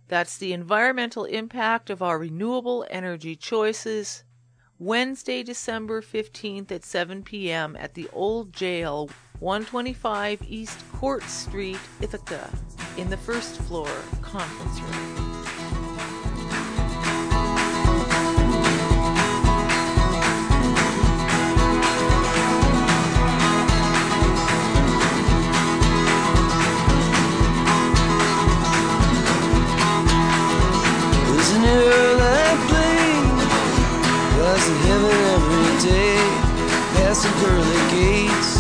That's the environmental impact of our renewable energy choices. Wednesday, December 15th at 7 p.m. at the Old Jail, 125 East Court Street, Ithaca, in the first floor conference room. In heaven every day, past the pearly gates.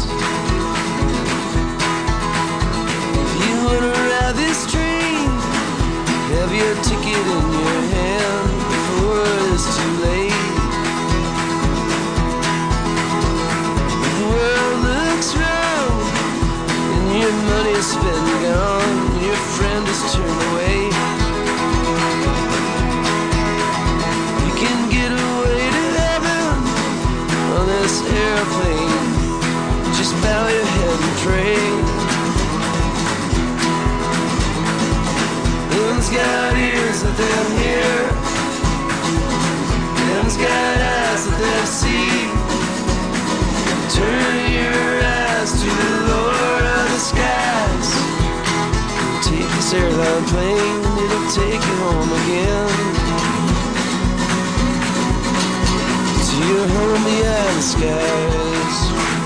If you wanna ride this train, have your ticket in your hand before it's too late. If the world looks round and your money's spent and gone, your friend is turned away, you can get away on this airplane. Just bow your head and pray. Them's got ears that they'll hear, them's got eyes that they'll see. Turn your eyes to the Lord of the skies. Take this airline plane, it'll take you home again. You're home beyond the skies.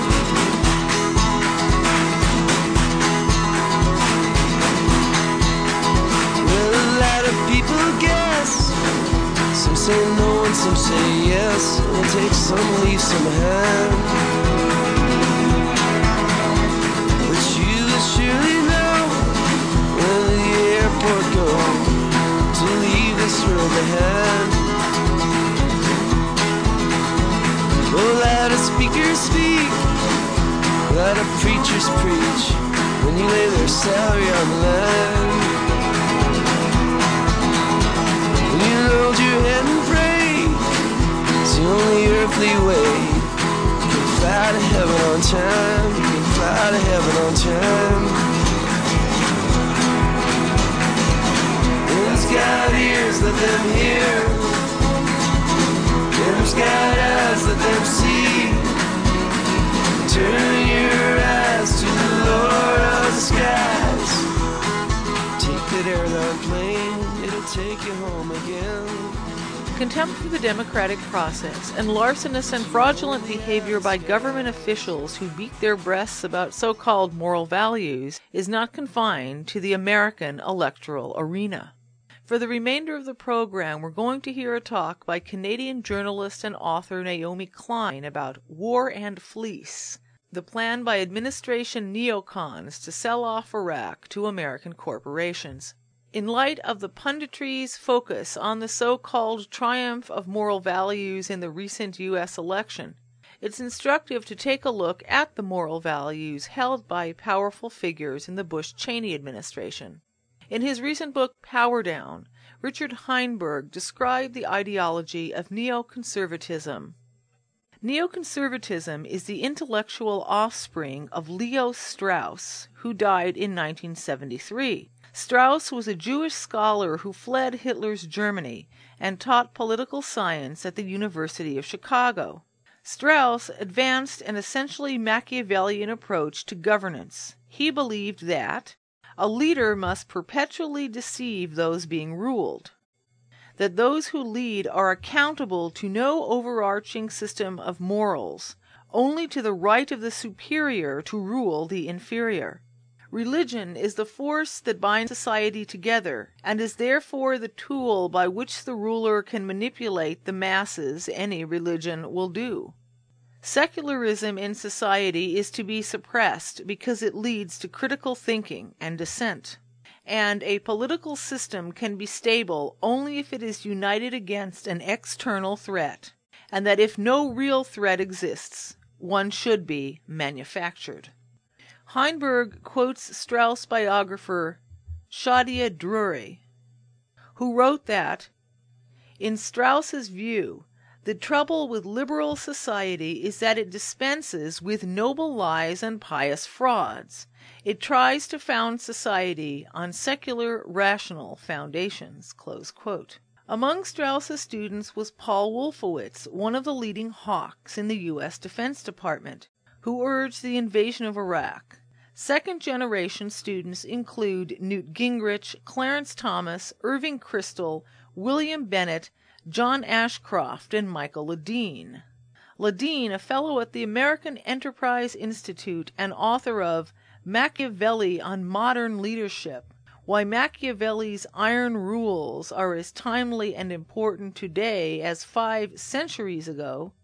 Well, a lot of people guess. Some say no and some say yes. And take some, leave some behind. But you will surely know when the airport goes to leave this world behind. A lot of speakers speak, a lot of preachers preach, when you lay their salary on the line. When you load your head and pray, it's the only earthly way. You can fly to heaven on time, you can fly to heaven on time. Them's got ears, let them hear. Them's got eyes, let them see. Turn your eyes to the Lord of the skies. Take that airline plane, it'll take you home again. Contempt for the democratic process and larcenous and fraudulent behavior by government officials who beat their breasts about so-called moral values is not confined to the American electoral arena. For the remainder of the program, we're going to hear a talk by Canadian journalist and author Naomi Klein about War and Fleece, the plan by administration neocons to sell off Iraq to American corporations. In light of the punditry's focus on the so-called triumph of moral values in the recent U.S. election, it's instructive to take a look at the moral values held by powerful figures in the Bush-Cheney administration. In his recent book, Power Down, Richard Heinberg described the ideology of neoconservatism. Neoconservatism is the intellectual offspring of Leo Strauss, who died in 1973. Strauss was a Jewish scholar who fled Hitler's Germany and taught political science at the University of Chicago. Strauss advanced an essentially Machiavellian approach to governance. He believed that a leader must perpetually deceive those being ruled, that those who lead are accountable to no overarching system of morals, only to the right of the superior to rule the inferior. Religion is the force that binds society together, and is therefore the tool by which the ruler can manipulate the masses. Any religion will do. Secularism in society is to be suppressed because it leads to critical thinking and dissent. And a political system can be stable only if it is united against an external threat, and that if no real threat exists, one should be manufactured. Heinberg quotes Strauss biographer Shadia Drury, who wrote that, in Strauss's view, The trouble with liberal society is that it dispenses with noble lies and pious frauds. It tries to found society on secular, rational foundations." Close quote. Among Strauss's students was Paul Wolfowitz, one of the leading hawks in the U.S. Defense Department, who urged the invasion of Iraq. Second-generation students include Newt Gingrich, Clarence Thomas, Irving Kristol, William Bennett, John Ashcroft, and Michael Ledeen. Ledeen, a fellow at the American Enterprise Institute and author of Machiavelli on Modern Leadership, Why Machiavelli's Iron Rules Are as Timely and Important Today as 5 centuries ago,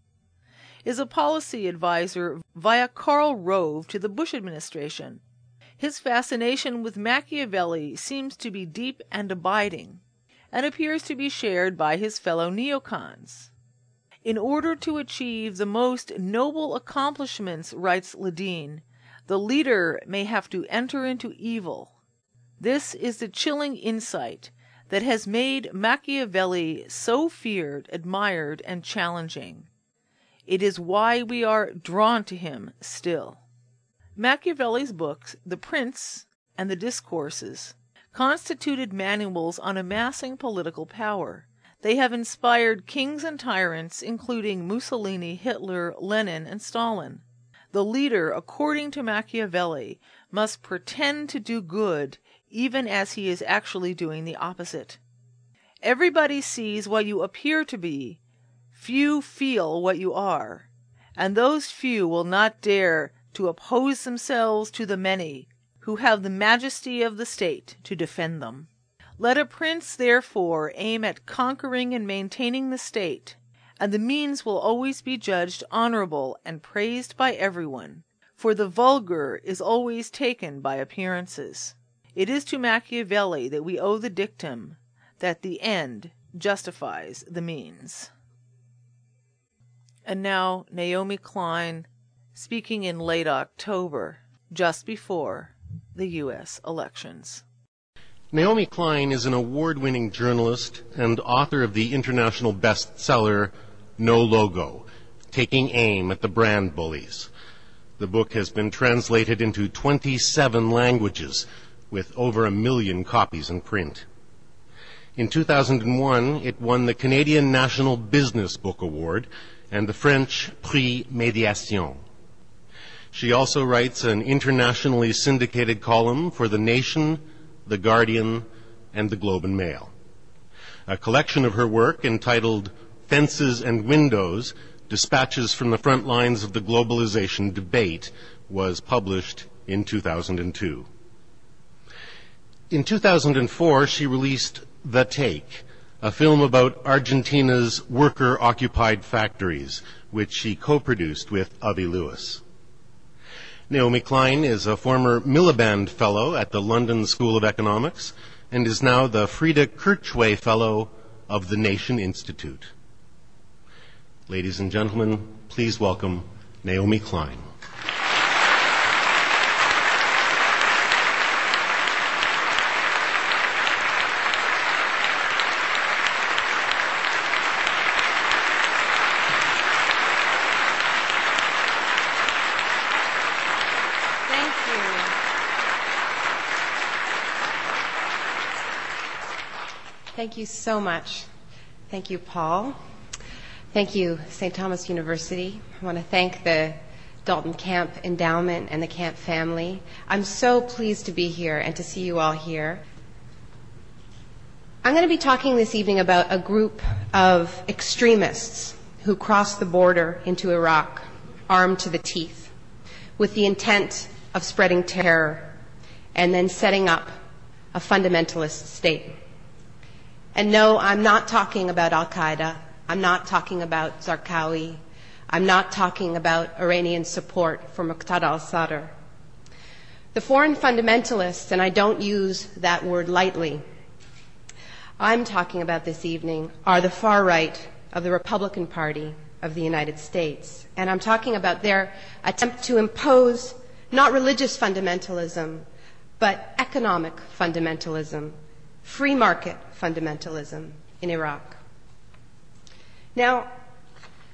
is a policy advisor via Karl Rove to the Bush administration. His fascination with Machiavelli seems to be deep and abiding, and appears to be shared by his fellow neocons. In order to achieve the most noble accomplishments, writes Ledeen, the leader may have to enter into evil. This is the chilling insight that has made Machiavelli so feared, admired, and challenging. It is why we are drawn to him still. Machiavelli's books, The Prince and The Discourses, constituted manuals on amassing political power. They have inspired kings and tyrants, including Mussolini, Hitler, Lenin, and Stalin. The leader, according to Machiavelli, must pretend to do good, even as he is actually doing the opposite. Everybody sees what you appear to be. Few feel what you are, and those few will not dare to oppose themselves to the many, who have the majesty of the state to defend them. Let a prince, therefore, aim at conquering and maintaining the state, and the means will always be judged honorable and praised by everyone, for the vulgar is always taken by appearances. It is to Machiavelli that we owe the dictum that the end justifies the means. And now Naomi Klein, speaking in late October, just before the U.S. elections. Naomi Klein is an award-winning journalist and author of the international bestseller No Logo, Taking Aim at the Brand Bullies. The book has been translated into 27 languages, with over 1 million copies in print. In 2001, it won the Canadian National Business Book Award and the French Prix Médiation. She also writes an internationally syndicated column for The Nation, The Guardian, and the Globe and Mail. A collection of her work entitled Fences and Windows, Dispatches from the Front Lines of the Globalization Debate was published in 2002. In 2004, she released The Take, a film about Argentina's worker-occupied factories, which she co-produced with Avi Lewis. Naomi Klein is a former Miliband Fellow at the London School of Economics and is now the Frida Kirchway Fellow of the Nation Institute. Ladies and gentlemen, please welcome Naomi Klein. Thank you so much. Thank you, Paul. Thank you, St. Thomas University. I want to thank the Dalton Camp Endowment and the Camp family. I'm so pleased to be here and to see you all here. I'm going to be talking this evening about a group of extremists who crossed the border into Iraq, armed to the teeth, with the intent of spreading terror and then setting up a fundamentalist state. And no, I'm not talking about Al-Qaeda. I'm not talking about Zarqawi. I'm not talking about Iranian support for Muqtada al-Sadr. The foreign fundamentalists, and I don't use that word lightly, I'm talking about this evening are the far right of the Republican Party of the United States. And I'm talking about their attempt to impose not religious fundamentalism, but economic fundamentalism, free market fundamentalism in Iraq. Now,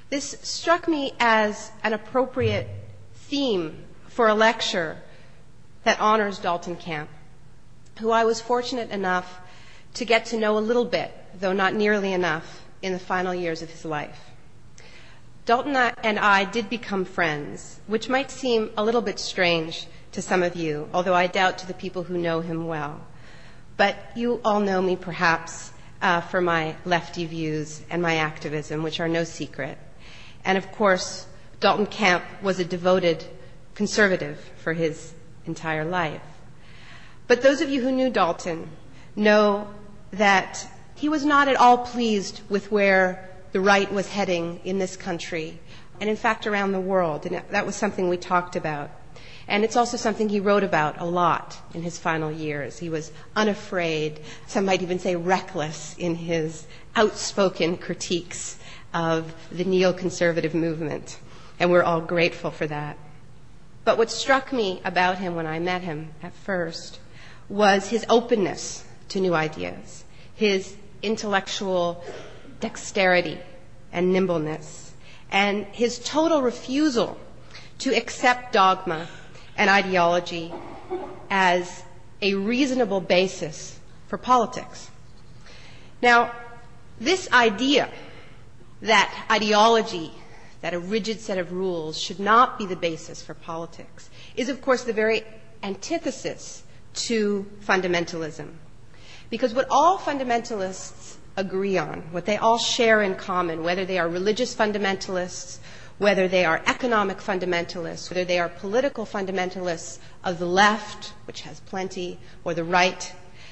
This struck me as an appropriate theme for a lecture that honors Dalton Camp, who I was fortunate enough to get to know a little bit, though not nearly enough, in the final years of his life. Dalton and I did become friends, which might seem a little bit strange to some of you, although I doubt to the people who know him well. But you all know me perhaps for my lefty views and my activism, which are no secret. And of course, Dalton Camp was a devoted conservative for his entire life. But those of you who knew Dalton know that he was not at all pleased with where the right was heading in this country, and in fact around the world. And that was something we talked about. And it's also something he wrote about a lot in his final years. He was unafraid, some might even say reckless, in his outspoken critiques of the neoconservative movement. And we're all grateful for that. But what struck me about him when I met him at first was his openness to new ideas, his intellectual dexterity and nimbleness, and his total refusal to accept dogma and ideology as a reasonable basis for politics. Now, this idea that ideology, that a rigid set of rules should not be the basis for politics, is of course the very antithesis to fundamentalism. Because what all fundamentalists agree on, what they all share in common, whether they are religious fundamentalists, whether they are economic fundamentalists, whether they are political fundamentalists of the left, which has plenty, or the right,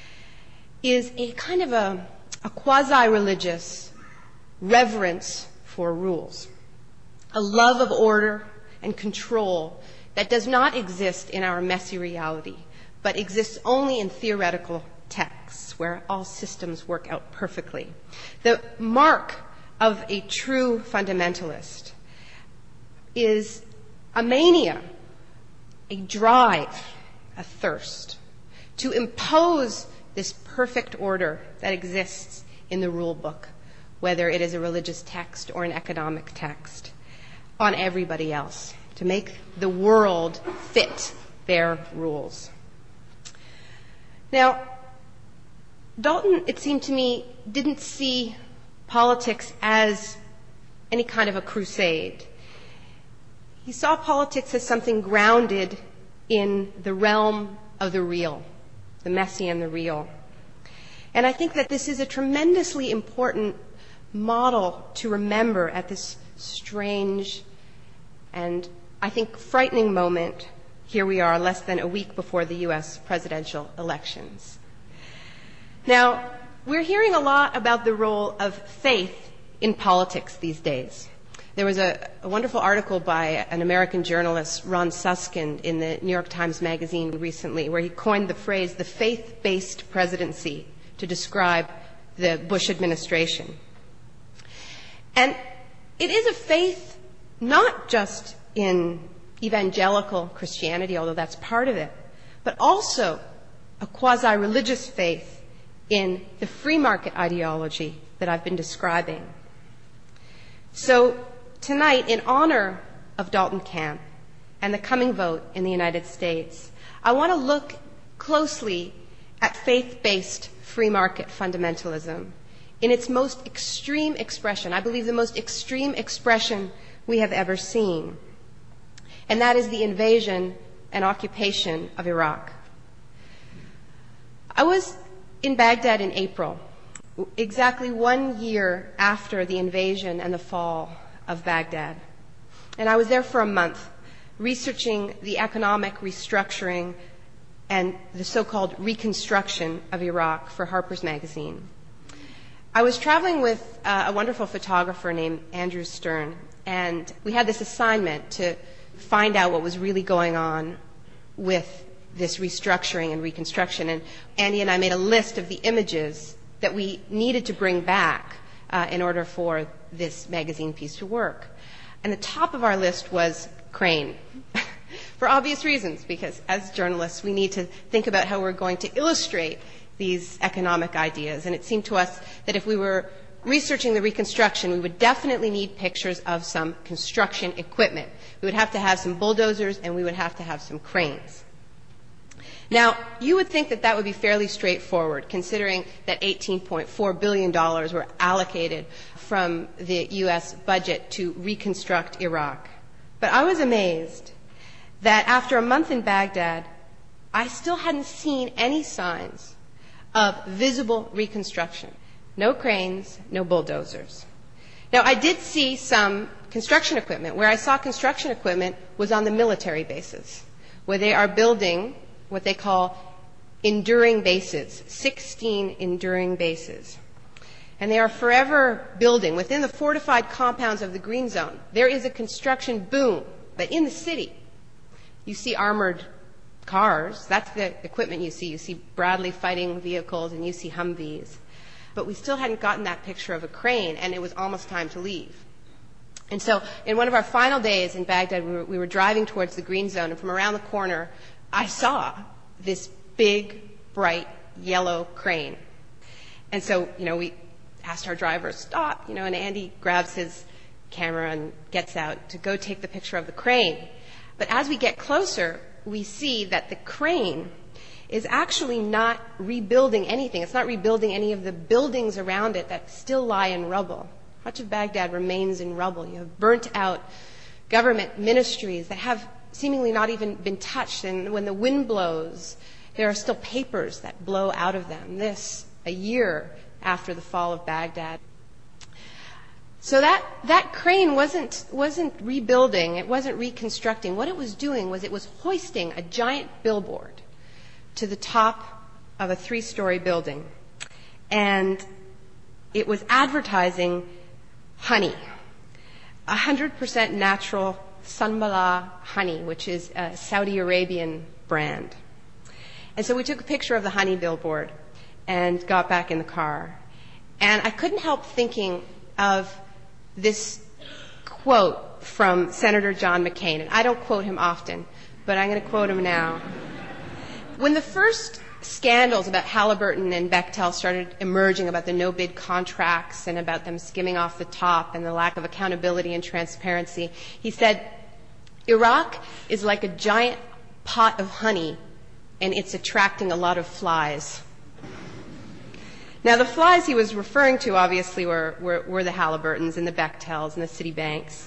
is a kind of a quasi-religious reverence for rules, a love of order and control that does not exist in our messy reality, but exists only in theoretical texts where all systems work out perfectly. The mark of a true fundamentalist is a mania, a drive, a thirst to impose this perfect order that exists in the rule book, whether it is a religious text or an economic text, on everybody else, to make the world fit their rules. Now, Dalton, it seemed to me, didn't see politics as any kind of a crusade. He saw politics as something grounded in the realm of the real, the messy and the real. And I think that this is a tremendously important model to remember at this strange and, I think, frightening moment. Here we are, less than a week before the U.S. presidential elections. Now, we're hearing a lot about the role of faith in politics these days. There was a wonderful article by an American journalist, Ron Suskind, in the New York Times Magazine recently, where he coined the phrase the faith-based presidency to describe the Bush administration. And it is a faith not just in evangelical Christianity, although that's part of it, but also a quasi-religious faith in the free market ideology that I've been describing. So tonight, in honor of Dalton Camp and the coming vote in the United States, I want to look closely at faith-based free market fundamentalism in its most extreme expression, I believe the most extreme expression we have ever seen, and that is the invasion and occupation of Iraq. I was in Baghdad in April, exactly 1 year after the invasion and the fall of Baghdad. And I was there for a month, researching the economic restructuring and the so-called reconstruction of Iraq for Harper's Magazine. I was traveling with a wonderful photographer named Andrew Stern, and we had this assignment to find out what was really going on with this restructuring and reconstruction. And Andy and I made a list of the images that we needed to bring back in order for this magazine piece to work. And the top of our list was Crane, for obvious reasons, because as journalists we need to think about how we're going to illustrate these economic ideas. And it seemed to us that if we were researching the reconstruction, we would definitely need pictures of some construction equipment. We would have to have some bulldozers and we would have to have some cranes. Now, you would think that that would be fairly straightforward, considering that $18.4 billion were allocated from the U.S. budget to reconstruct Iraq. But I was amazed that after a month in Baghdad, I still hadn't seen any signs of visible reconstruction. No cranes, no bulldozers. Now, I did see some construction equipment. Where I saw construction equipment was on the military bases, where they are building what they call enduring bases, 16 enduring bases. And they are forever building within the fortified compounds of the Green Zone. There is a construction boom, but in the city, you see armored cars. That's the equipment you see. You see Bradley fighting vehicles and you see Humvees. But we still hadn't gotten that picture of a crane, and it was almost time to leave. And so in one of our final days in Baghdad, we were driving towards the Green Zone, and from around the corner, I saw this big, bright, yellow crane. And so, we asked our driver to stop, and Andy grabs his camera and gets out to go take the picture of the crane. But as we get closer, we see that the crane is actually not rebuilding anything. It's not rebuilding any of the buildings around it that still lie in rubble. Much of Baghdad remains in rubble. You have burnt out government ministries that have seemingly not even been touched. And when the wind blows, there are still papers that blow out of them. This, a year after the fall of Baghdad. So that crane wasn't rebuilding. It wasn't reconstructing. What it was doing was it was hoisting a giant billboard to the top of a 3-story building. And it was advertising honey, 100% natural Sanbala honey, which is a Saudi Arabian brand. And so we took a picture of the honey billboard and got back in the car. And I couldn't help thinking of this quote from Senator John McCain. And I don't quote him often, but I'm going to quote him now. When the first scandals about Halliburton and Bechtel started emerging about the no-bid contracts and about them skimming off the top and the lack of accountability and transparency, he said, Iraq is like a giant pot of honey and it's attracting a lot of flies. Now, the flies he was referring to, obviously, were the Halliburtons and the Bechtels and the Citibanks.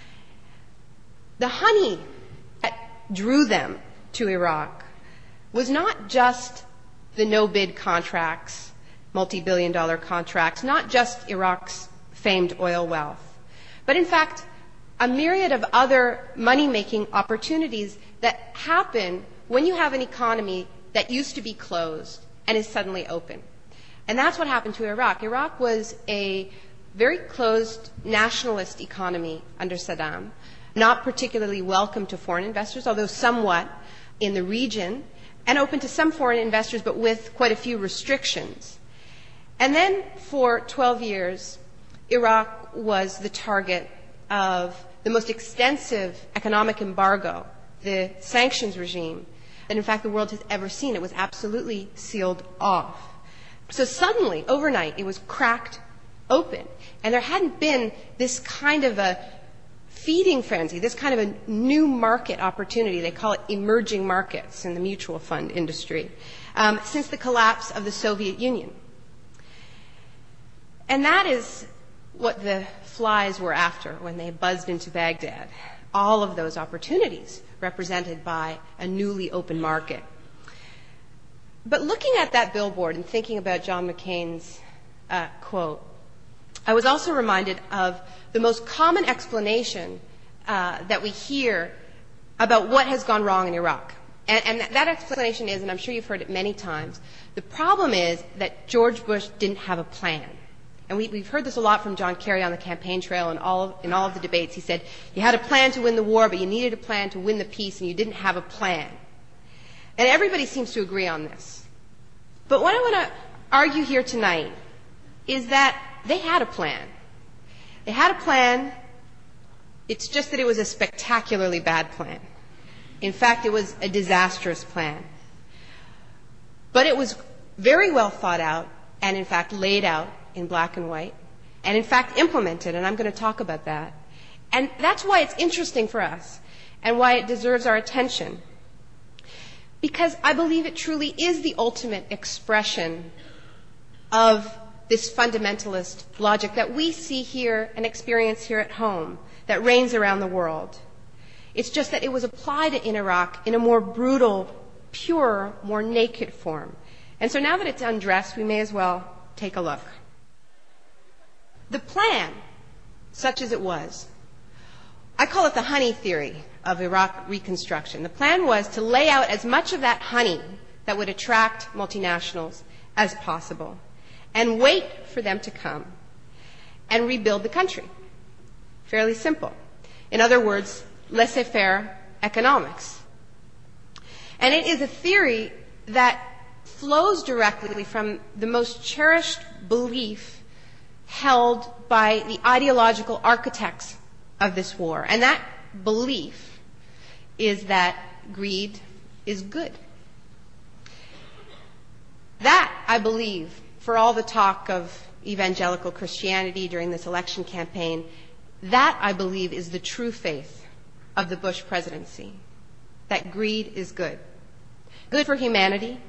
The honey that drew them to Iraq was not just the no-bid contracts, multi-billion-dollar contracts, not just Iraq's famed oil wealth, but in fact, a myriad of other money-making opportunities that happen when you have an economy that used to be closed and is suddenly open. And that's what happened to Iraq. Iraq was a very closed nationalist economy under Saddam, not particularly welcome to foreign investors, although somewhat in the region, and open to some foreign investors, but with quite a few restrictions. And then for 12 years, Iraq was the target of the most extensive economic embargo, the sanctions regime, that in fact the world has ever seen. It was absolutely sealed off. So suddenly, overnight, it was cracked open. And there hadn't been this kind of a feeding frenzy, this kind of a new market opportunity. They call it emerging markets in the mutual fund industry, since the collapse of the Soviet Union. And that is what the flies were after when they buzzed into Baghdad. All of those opportunities represented by a newly open market. But looking at that billboard and thinking about John McCain's quote, I was also reminded of the most common explanation that we hear about what has gone wrong in Iraq. And that explanation is, and I'm sure you've heard it many times, the problem is that George Bush didn't have a plan. And we've heard this a lot from John Kerry on the campaign trail and in all of the debates. He said, you had a plan to win the war, but you needed a plan to win the peace, and you didn't have a plan. And everybody seems to agree on this. But what I want to argue here tonight is that they had a plan. They had a plan. It's just that it was a spectacularly bad plan. In fact, it was a disastrous plan. But it was very well thought out and, in fact, laid out in black and white. and in fact implemented, and I'm going to talk about that. And that's why it's interesting for us and why it deserves our attention. Because I believe it truly is the ultimate expression of this fundamentalist logic that we see here and experience here at home, that reigns around the world. It's just that it was applied in Iraq in a more brutal, pure, more naked form. And so now that it's undressed, we may as well take a look. The plan, such as it was, I call it the honey theory of Iraq reconstruction. The plan was to lay out as much of that honey that would attract multinationals as possible and wait for them to come and rebuild the country. Fairly simple. In other words, laissez-faire economics. And it is a theory that flows directly from the most cherished belief held by the ideological architects of this war. And that belief is that greed is good. That, I believe, for all the talk of evangelical Christianity during this election campaign, that, I believe, is the true faith of the Bush presidency, that greed is good. Good for humanity,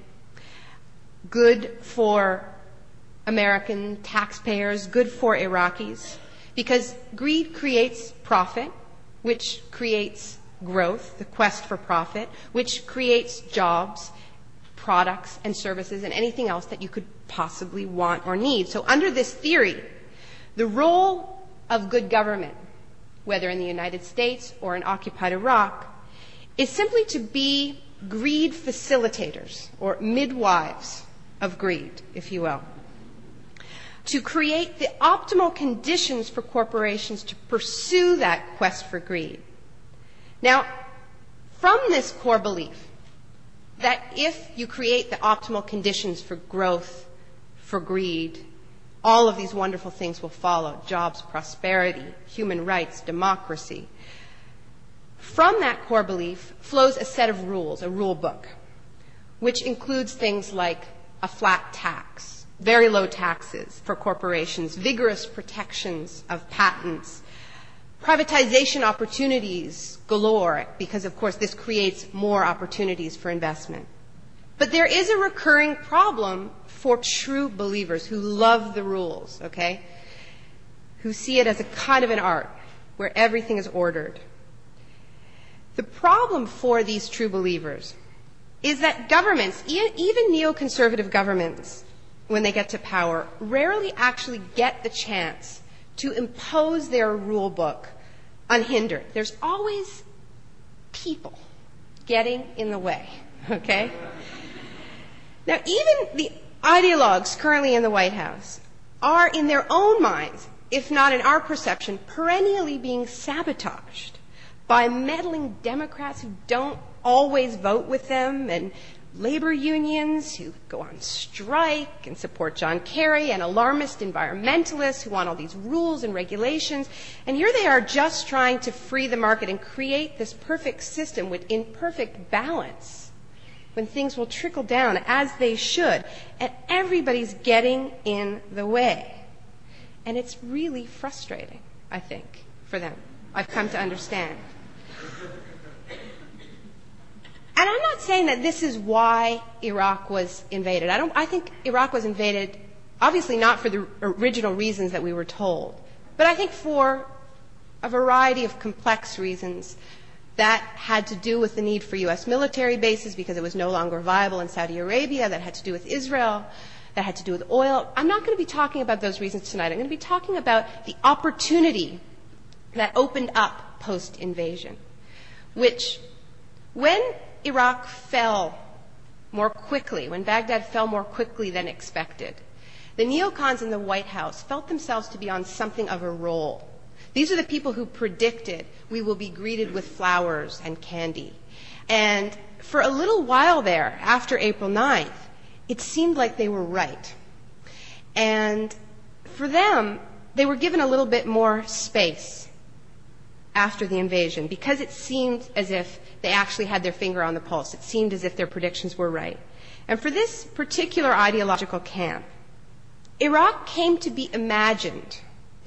good for American taxpayers, good for Iraqis, because greed creates profit, which creates growth, the quest for profit, which creates jobs, products and services, and anything else that you could possibly want or need. So under this theory, the role of good government, whether in the United States or in occupied Iraq, is simply to be greed facilitators, or midwives of greed, if you will, to create the optimal conditions for corporations to pursue that quest for greed. Now, from this core belief that if you create the optimal conditions for growth, for greed, all of these wonderful things will follow: jobs, prosperity, human rights, democracy. From that core belief flows a set of rules, a rule book, which includes things like a flat tax, very low taxes for corporations, vigorous protections of patents, privatization opportunities galore, because, of course, this creates more opportunities for investment. But there is a recurring problem for true believers who love the rules, okay, who see it as a kind of an art where everything is ordered. The problem for these true believers is that governments, even neoconservative governments, when they get to power, rarely actually get the chance to impose their rule book unhindered. There's always people getting in the way, okay? Now, even the ideologues currently in the White House are, in their own minds, if not in our perception, perennially being sabotaged by meddling Democrats who don't always vote with them, and labor unions who go on strike and support John Kerry, and alarmist environmentalists who want all these rules and regulations. And here they are just trying to free the market and create this perfect system in perfect balance, when things will trickle down as they should, and everybody's getting in the way. And it's really frustrating, I think, for them. I've come to understand. And I'm not saying that this is why Iraq was invaded. I think Iraq was invaded, obviously not for the original reasons that we were told, but I think for a variety of complex reasons that had to do with the need for U.S. military bases because it was no longer viable in Saudi Arabia, that had to do with Israel, that had to do with oil. I'm not going to be talking about those reasons tonight. I'm going to be talking about the opportunity that opened up post-invasion, which, when Iraq fell more quickly, when Baghdad fell more quickly than expected, the neocons in the White House felt themselves to be on something of a roll. These are the people who predicted we will be greeted with flowers and candy. And for a little while there, after April 9th, it seemed like they were right. And for them, they were given a little bit more space after the invasion, because it seemed as if they actually had their finger on the pulse. It seemed as if their predictions were right. And for this particular ideological camp, Iraq came to be imagined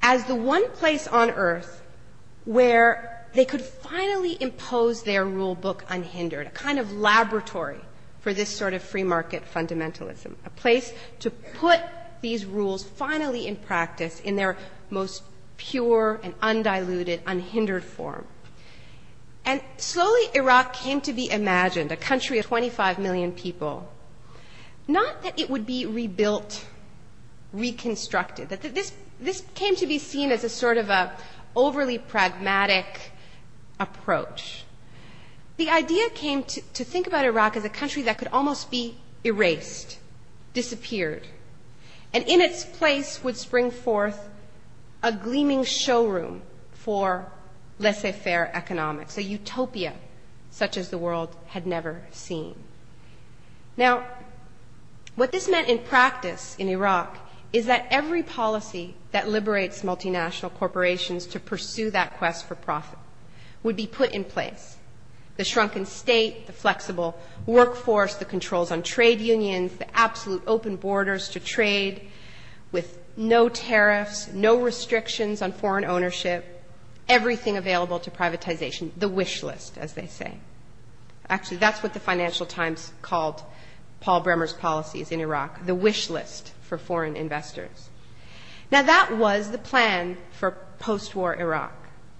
as the one place on earth where they could finally impose their rule book unhindered, a kind of laboratory for this sort of free market fundamentalism, a place to put these rules finally in practice in their most pure and undiluted, unhindered form. And slowly Iraq came to be imagined, a country of 25 million people, not that it would be rebuilt, reconstructed, that this came to be seen as a sort of a overly pragmatic approach. The idea came to think about Iraq as a country that could almost be erased, disappeared, and in its place would spring forth a gleaming showroom for laissez-faire economics, a utopia such as the world had never seen. Now, what this meant in practice in Iraq is that every policy that liberates multinational corporations to pursue that quest for profit would be put in place. The shrunken state, the flexible workforce, the controls on trade unions, the absolute open borders to trade with no tariffs, no restrictions on foreign ownership, everything available to privatization, the wish list, as they say. Actually, that's what the Financial Times called Paul Bremer's policies in Iraq, the wish list for foreign investors. Now, that was the plan for post-war Iraq.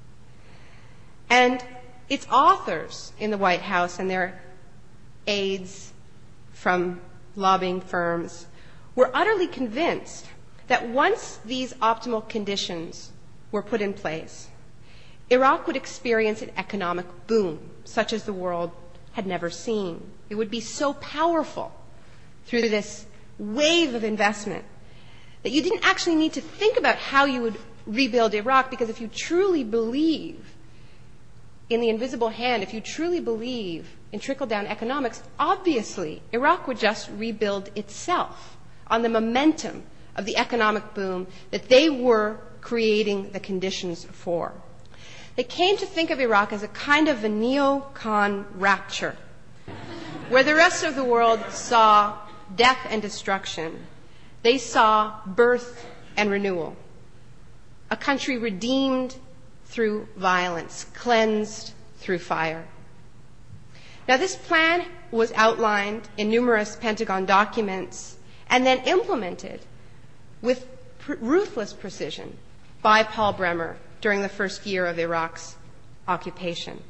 And its authors in the White House and their aides from lobbying firms were utterly convinced that once these optimal conditions were put in place, Iraq would experience an economic boom such as the world had never seen. It would be so powerful through this wave of investment that you didn't actually need to think about how you would rebuild Iraq, because if you truly believe in the invisible hand, if you truly believe in trickle-down economics, obviously Iraq would just rebuild itself on the momentum of the economic boom that they were creating the conditions for. They came to think of Iraq as a kind of a neocon rapture, where the rest of the world saw death and destruction. They saw birth and renewal, a country redeemed through violence, cleansed through fire. Now, this plan was outlined in numerous Pentagon documents and then implemented with ruthless precision by Paul Bremer during the first year of Iraq's occupation.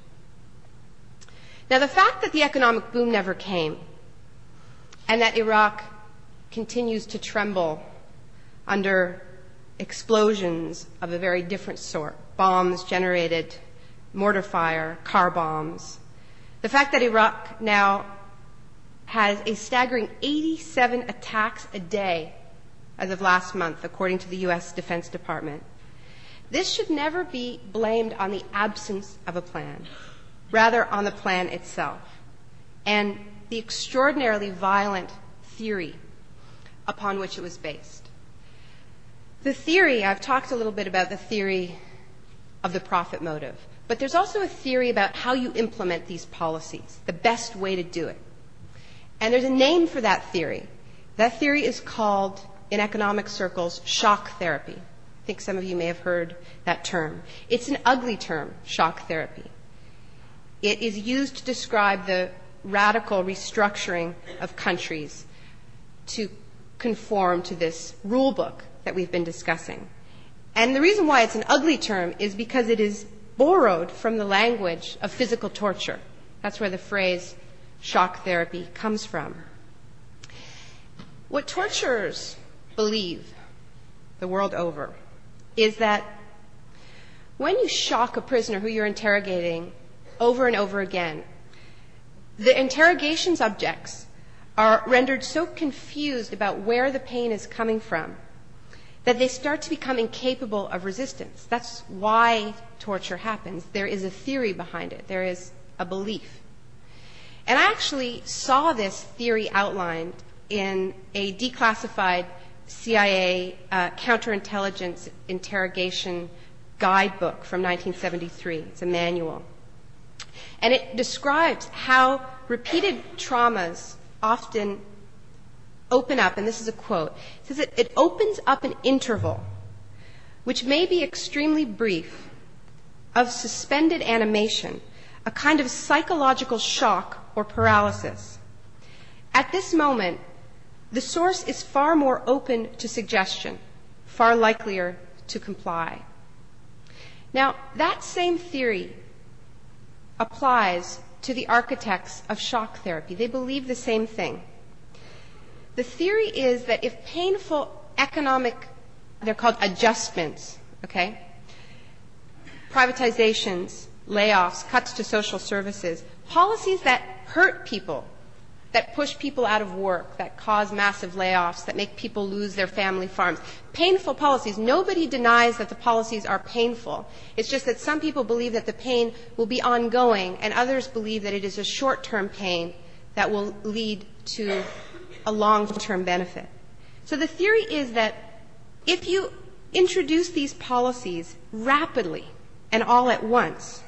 Now, the fact that the economic boom never came and that Iraq continues to tremble under explosions of a very different sort, bombs generated, mortar fire, car bombs, the fact that Iraq now has a staggering 87 attacks a day as of last month, according to the U.S. Defense Department. This should never be blamed on the absence of a plan, rather on the plan itself and the extraordinarily violent theory upon which it was based. The theory, I've talked a little bit about the theory of the profit motive, but there's also a theory about how you implement these policies, the best way to do it. And there's a name for that theory. That theory is called, in economic circles, shock therapy. I think some of you may have heard that term. It's an ugly term, shock therapy. It is used to describe the radical restructuring of countries to conform to this rule book that we've been discussing. And the reason why it's an ugly term is because it is borrowed from the language of physical torture. That's where the phrase shock therapy comes from. What torturers believe the world over is that when you shock a prisoner who you're interrogating over and over again, the interrogation subjects are rendered so confused about where the pain is coming from that they start to become incapable of resistance. That's why torture happens. There is a theory behind it. There is a belief. And I actually saw this theory outlined in a declassified CIA counterintelligence interrogation guidebook from 1973. It's a manual. And it describes how repeated traumas often open up, and this is a quote, it says it opens up an interval which may be extremely brief, of suspended animation, a kind of psychological shock or paralysis. At this moment, the source is far more open to suggestion, far likelier to comply. Now, that same theory applies to the architects of shock therapy. They believe the same thing. The theory is that if painful economic, they're called adjustments, okay? Privatizations, layoffs, cuts to social services, policies that hurt people, that push people out of work, that cause massive layoffs, that make people lose their family farms. Painful policies. Nobody denies that the policies are painful. It's just that some people believe that the pain will be ongoing, and others believe that it is a short-term pain that will lead to a long-term benefit. So the theory is that if you introduce these policies rapidly and all at once,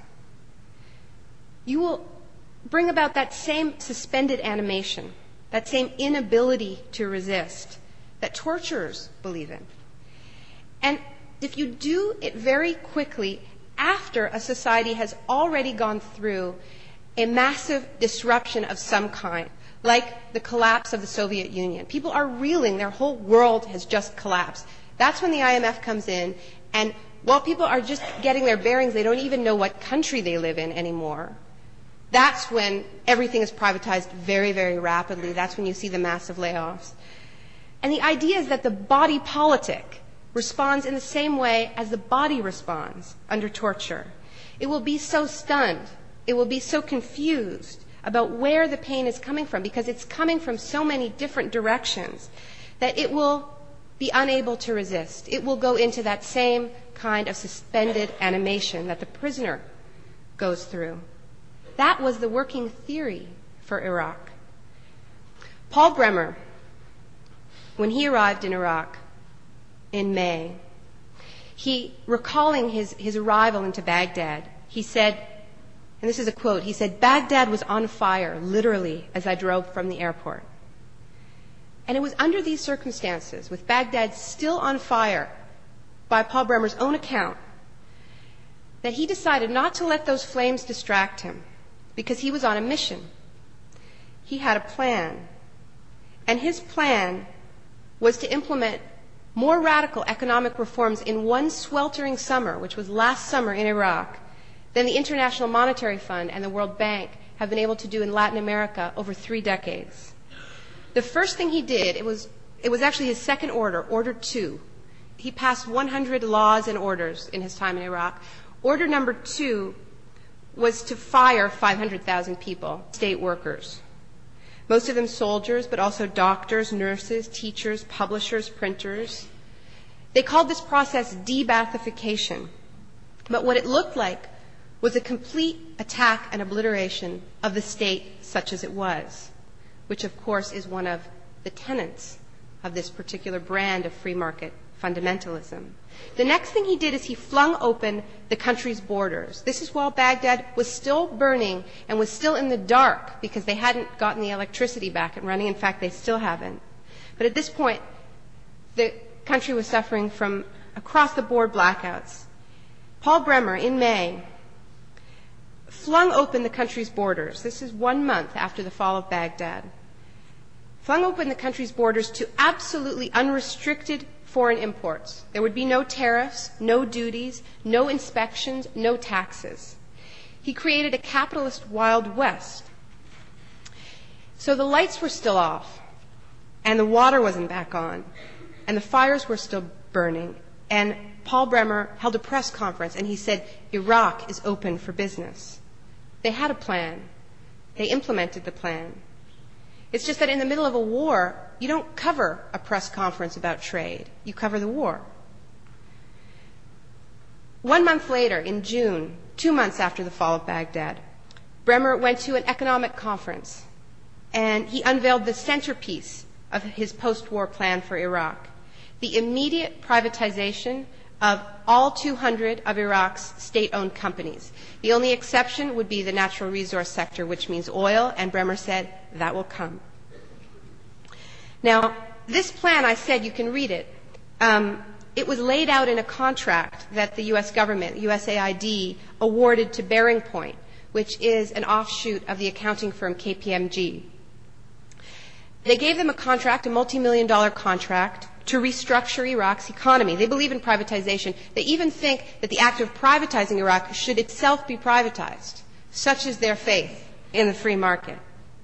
you will bring about that same suspended animation, that same inability to resist that torturers believe in. And if you do it very quickly after a society has already gone through a massive disruption of some kind, like the collapse of the Soviet Union, people are reeling, their whole world has just collapsed. That's when the IMF comes in, and while people are just getting their bearings, they don't even know what country they live in anymore. That's when everything is privatized very, very rapidly. That's when you see the massive layoffs. And the idea is that the body politic responds in the same way as the body responds under torture. It will be so stunned, it will be so confused about where the pain is coming from, because it's coming from so many different directions, that it will be unable to resist. It will go into that same kind of suspended animation that the prisoner goes through. That was the working theory for Iraq. Paul Bremer, when he arrived in Iraq in May, recalling his arrival into Baghdad, he said, and this is a quote, he said, "Baghdad was on fire, literally, as I drove from the airport." And it was under these circumstances, with Baghdad still on fire, by Paul Bremer's own account, that he decided not to let those flames distract him, because he was on a mission. He had a plan. And his plan was to implement more radical economic reforms in one sweltering summer, which was last summer in Iraq, than the International Monetary Fund and the World Bank have been able to do in Latin America over 3 decades. The first thing he did, it was actually his second order, Order 2. He passed 100 laws and orders in his time in Iraq. Order number 2 was to fire 500,000 people, state workers. Most of them soldiers, but also doctors, nurses, teachers, publishers, printers. They called this process de-Baathification. But what it looked like was a complete attack and obliteration of the state such as it was, which of course is one of the tenets of this particular brand of free market fundamentalism. The next thing he did is he flung open the country's borders. This is while Baghdad was still burning and was still in the dark because they hadn't gotten the electricity back and running. In fact, they still haven't. But at this point, the country was suffering from across-the-board blackouts. Paul Bremer, in May, flung open the country's borders. This is 1 month after the fall of Baghdad. Flung open the country's borders to absolutely unrestricted foreign imports. There would be no tariffs, no duties, no inspections, no taxes. He created a capitalist Wild West. So the lights were still off, and the water wasn't back on, and the fires were still burning, and Paul Bremer held a press conference, and he said, Iraq is open for business. They had a plan. They implemented the plan. It's just that in the middle of a war, you don't cover a press conference about trade. You cover the war. 1 month later, in June, 2 months after the fall of Baghdad, Bremer went to an economic conference, and he unveiled the centerpiece of his post-war plan for Iraq, the immediate privatization of all 200 of Iraq's state-owned companies. The only exception would be the natural resource sector, which means oil, and Bremer said, that will come. Now, this plan, I said, you can read it. It was laid out in a contract that the U.S. government, USAID, awarded to Bearing Point, which is an offshoot of the accounting firm KPMG. They gave them a contract, a multi-million-dollar contract, to restructure Iraq's economy. They believe in privatization. They even think that the act of privatizing Iraq should itself be privatized. Such is their faith in the free market.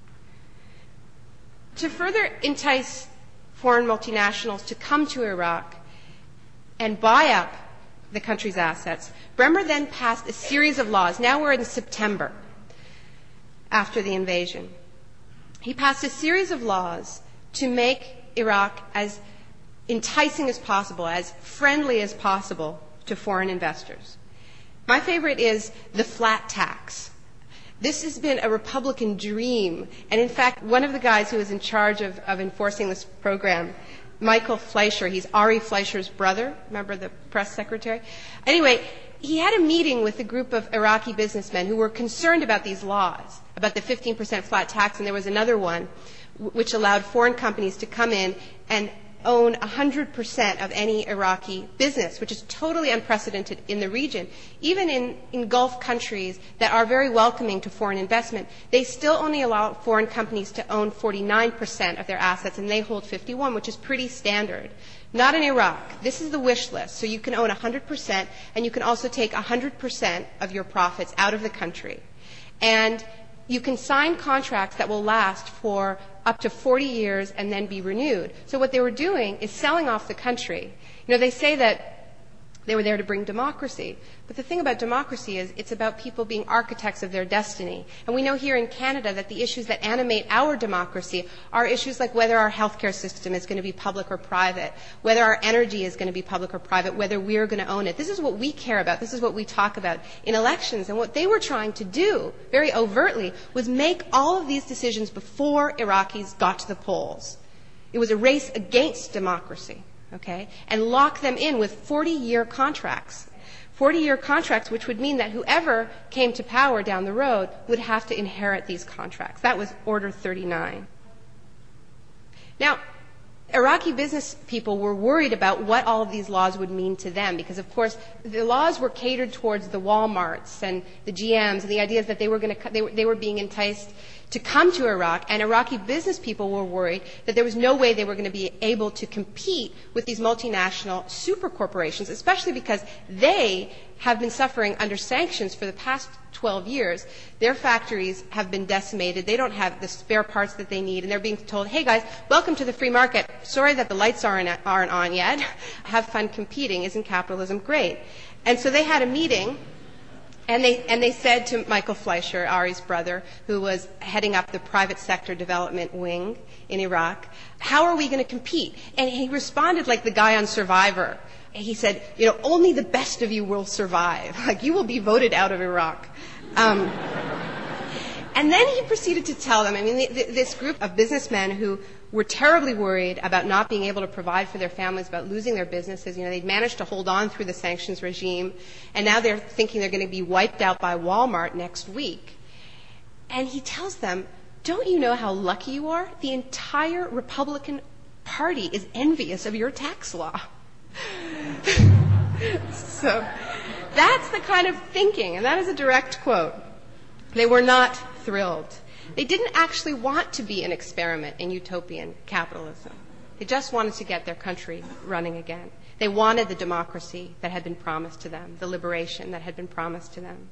To further entice foreign multinationals to come to Iraq and buy up the country's assets, Bremer then passed a series of laws. Now we're in September, after the invasion. He passed a series of laws to make Iraq as enticing as possible, as friendly as possible to foreign investors. My favorite is the flat tax. This has been a Republican dream. And in fact, one of the guys who was in charge of enforcing this program, Michael Fleischer, he's Ari Fleischer's brother, remember the press secretary? Anyway, he had a meeting with a group of Iraqi businessmen who were concerned about these laws, about the 15% flat tax, and there was another one which allowed foreign companies to come in and own 100% of any Iraqi business, which is totally unprecedented in the region. Even in Gulf countries that are very welcoming to foreign investment, they still only allow foreign companies to own 49% of their assets, and they hold 51%, which is pretty standard. Not in Iraq. This is the wish list. So you can own 100%, and you can also take 100% of your profits out of the country. And you can sign contracts that will last for up to 40 years and then be renewed. So what they were doing is selling off the country. You know, they say that they were there to bring democracy. But the thing about democracy is it's about people being architects of their destiny. And we know here in Canada that the issues that animate our democracy are issues like whether our healthcare system is going to be public or private, whether our energy is going to be public or private, whether we're going to own it. This is what we care about. This is what we talk about in elections. And what they were trying to do, very overtly, was make all of these decisions before Iraqis got to the polls. It was a race against democracy. Okay, and lock them in with 40-year contracts. 40-year contracts, which would mean that whoever came to power down the road would have to inherit these contracts. That was Order 39. Now, Iraqi business people were worried about what all of these laws would mean to them because, of course, the laws were catered towards the Walmarts and the GMs, and the idea is that they were being enticed to come to Iraq, and Iraqi business people were worried that there was no way they were going to be able to compete with these multinational super corporations, especially because they have been suffering under sanctions for the past 12 years. Their factories have been decimated. They don't have the spare parts that they need, and they're being told, hey guys, welcome to the free market. Sorry that the lights aren't on yet. Have fun competing. Isn't capitalism great? And so they had a meeting. And they said to Michael Fleischer, Ari's brother, who was heading up the private sector development wing in Iraq, how are we going to compete? And he responded like the guy on Survivor. He said, you know, only the best of you will survive. Like, you will be voted out of Iraq. And then he proceeded to tell them, I mean, this group of businessmen who were terribly worried about not being able to provide for their families, about losing their businesses. You know, they'd managed to hold on through the sanctions regime, and now they're thinking they're going to be wiped out by Walmart next week. And he tells them, don't you know how lucky you are? The entire Republican Party is envious of your tax law. So that's the kind of thinking, and that is a direct quote. They were not thrilled. They didn't actually want to be an experiment in utopian capitalism. They just wanted to get their country running again. They wanted the democracy that had been promised to them, the liberation that had been promised to them.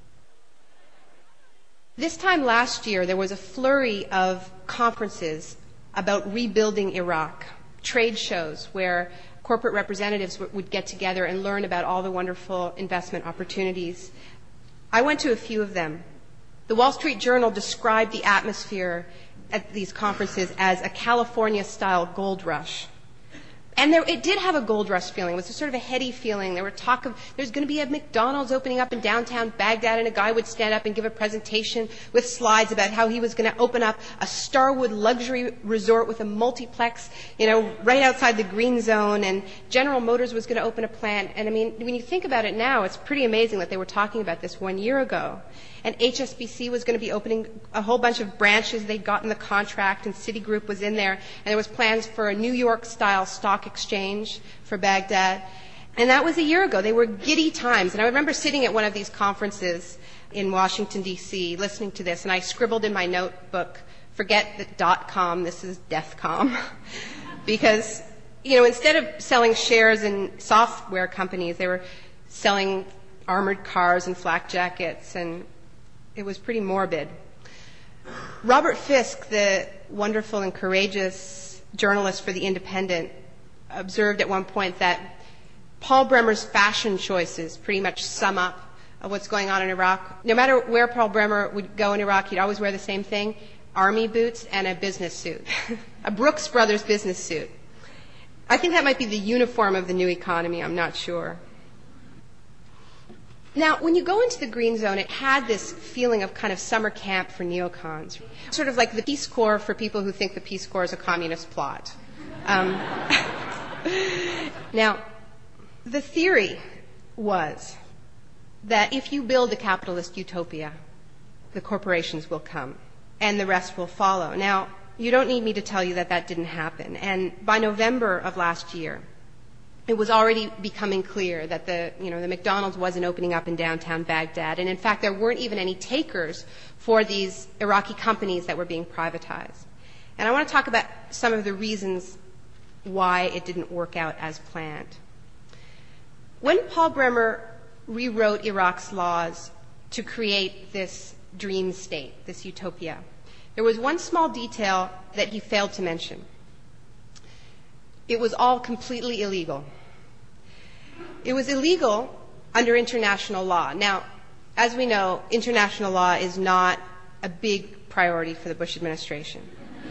This time last year, there was a flurry of conferences about rebuilding Iraq, trade shows where corporate representatives would get together and learn about all the wonderful investment opportunities. I went to a few of them. The Wall Street Journal described the atmosphere at these conferences as a California-style gold rush. And it did have a gold rush feeling. It was a sort of a heady feeling. There were talk of there's going to be a McDonald's opening up in downtown Baghdad, and a guy would stand up and give a presentation with slides about how he was going to open up a Starwood luxury resort with a multiplex, you know, right outside the green zone, and General Motors was going to open a plant. And I mean, when you think about it now, it's pretty amazing that they were talking about this 1 year ago. And HSBC was going to be opening a whole bunch of branches. They'd gotten the contract, and Citigroup was in there. And there was plans for a New York-style stock exchange for Baghdad. And that was a year ago. They were giddy times. And I remember sitting at one of these conferences in Washington, D.C., listening to this, and I scribbled in my notebook, forget the .com, this is deathcom. Because, instead of selling shares in software companies, they were selling armored cars and flak jackets, and it was pretty morbid. Robert Fisk, the wonderful and courageous journalist for The Independent, observed at one point that Paul Bremer's fashion choices pretty much sum up what's going on in Iraq. No matter where Paul Bremer would go in Iraq, he'd always wear the same thing, army boots and a business suit, a Brooks Brothers business suit. I think that might be the uniform of the new economy, I'm not sure. Now, when you go into the Green Zone, it had this feeling of kind of summer camp for neocons, sort of like the Peace Corps for people who think the Peace Corps is a communist plot. Now, the theory was that if you build a capitalist utopia, the corporations will come and the rest will follow. Now, you don't need me to tell you that that didn't happen. And by November of last year, it was already becoming clear that the McDonald's wasn't opening up in downtown Baghdad. And in fact, there weren't even any takers for these Iraqi companies that were being privatized. And I want to talk about some of the reasons why it didn't work out as planned. When Paul Bremer rewrote Iraq's laws to create this dream state, this utopia, there was one small detail that he failed to mention. It was all completely illegal. It was illegal under international law. Now, as we know, international law is not a big priority for the Bush administration.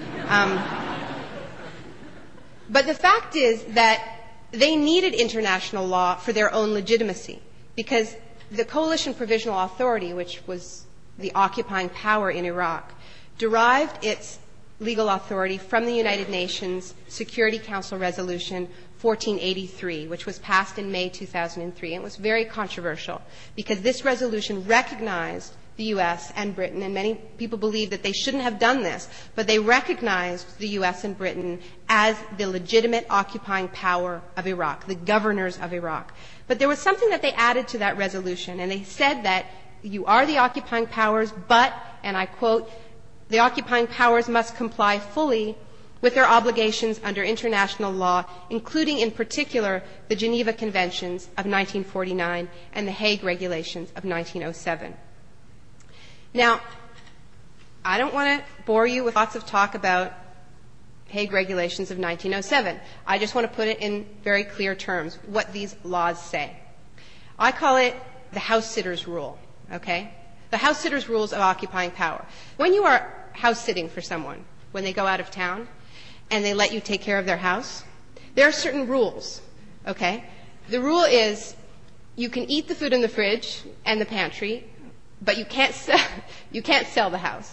But the fact is that they needed international law for their own legitimacy, because the Coalition Provisional Authority, which was the occupying power in Iraq, derived its legal authority from the United Nations Security Council Resolution 1483, which was passed in May 2003. And it was very controversial because this resolution recognized the U.S. and Britain, and many people believe that they shouldn't have done this, but they recognized the U.S. and Britain as the legitimate occupying power of Iraq, the governors of Iraq. But there was something that they added to that resolution, and they said that you are the occupying powers, but, and I quote, the occupying powers must comply fully with their obligations under international law, including in particular the Geneva Conventions of 1949 and the Hague Regulations of 1907. Now, I don't want to bore you with lots of talk about Hague Regulations of 1907. I just want to put it in very clear terms, what these laws say. I call it the house-sitters rule, okay? The house-sitters rules of occupying power. When you are house-sitting for someone, when they go out of town, and they let you take care of their house, there are certain rules, okay? The rule is you can eat the food in the fridge and the pantry, but you can't sell the house.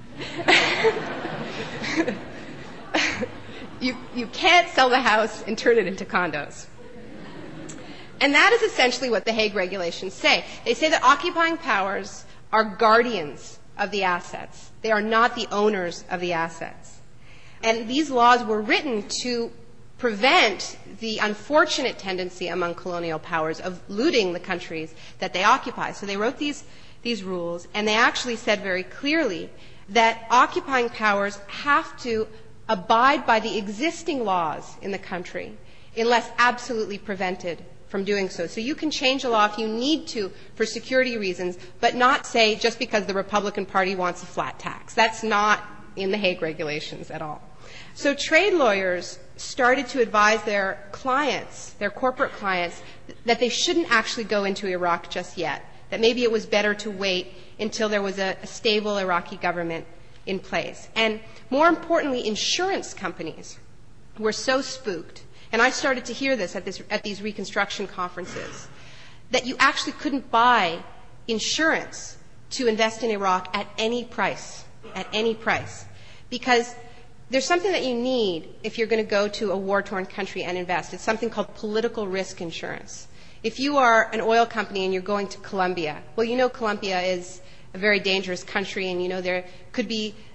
You can't sell the house and turn it into condos. And that is essentially what the Hague Regulations say. They say that occupying powers are guardians of the assets. They are not the owners of the assets. And these laws were written to prevent the unfortunate tendency among colonial powers of looting the countries that they occupy. So they wrote these rules, and they actually said very clearly that occupying powers have to abide by the existing laws in the country unless absolutely prevented from doing so. So you can change a law if you need to for security reasons, but not say just because the Republican Party wants a flat tax. That's not in the Hague Regulations at all. So trade lawyers started to advise their clients, their corporate clients, that they shouldn't actually go into Iraq just yet, that maybe it was better to wait until there was a stable Iraqi government in place. And more importantly, insurance companies were so spooked, and I started to hear this at these reconstruction conferences, that you actually couldn't buy insurance to invest in Iraq at any price, because there's something that you need if you're going to go to a war-torn country and invest. It's something called political risk insurance. If you are an oil company and you're going to Colombia, well, you know Colombia is a very dangerous country, and you know there could be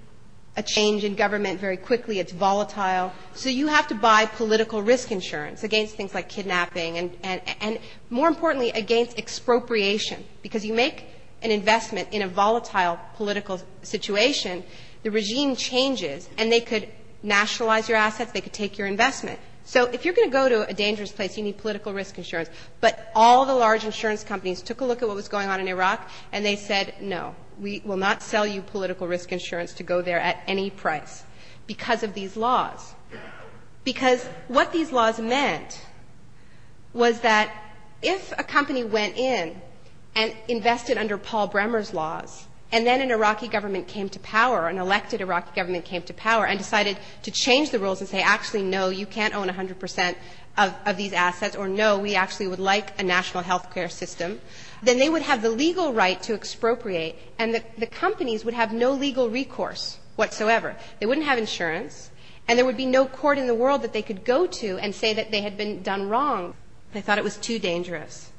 a change in government very quickly. It's volatile. So you have to buy political risk insurance against things like kidnapping and more importantly, against expropriation. Because you make an investment in a volatile political situation, the regime changes, and they could nationalize your assets, they could take your investment. So if you're going to go to a dangerous place, you need political risk insurance. But all the large insurance companies took a look at what was going on in Iraq, and they said, no, we will not sell you political risk insurance to go there at any price because of these laws. Because what these laws meant was that if a company went in and invested under Paul Bremer's laws, and then an Iraqi government came to power, an elected Iraqi government came to power and decided to change the rules and say, actually, no, you can't own 100% of these assets, or no, we actually would like a national health care system, then they would have the legal right to expropriate, and the companies would have no legal recourse whatsoever. They wouldn't have insurance, and there would be no court in the world that they could go to and say that they had been done wrong. They thought it was too dangerous.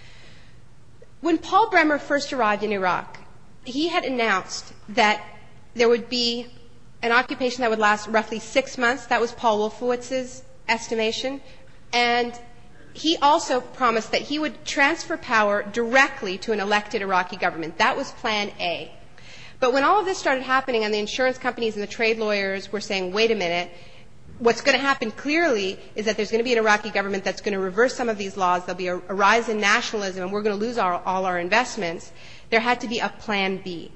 When Paul Bremer first arrived in Iraq, he had announced that there would be an occupation that would last roughly 6 months. That was Paul Wolfowitz's estimation. And he also promised that he would transfer power directly to an elected Iraqi government. That was Plan A. But when all of this started happening and the insurance companies and the trade lawyers were saying, wait a minute, what's going to happen clearly is that there's going to be an Iraqi government that's going to reverse some of these laws. There'll be a rise in nationalism, and we're going to lose all our investments. There had to be a Plan B.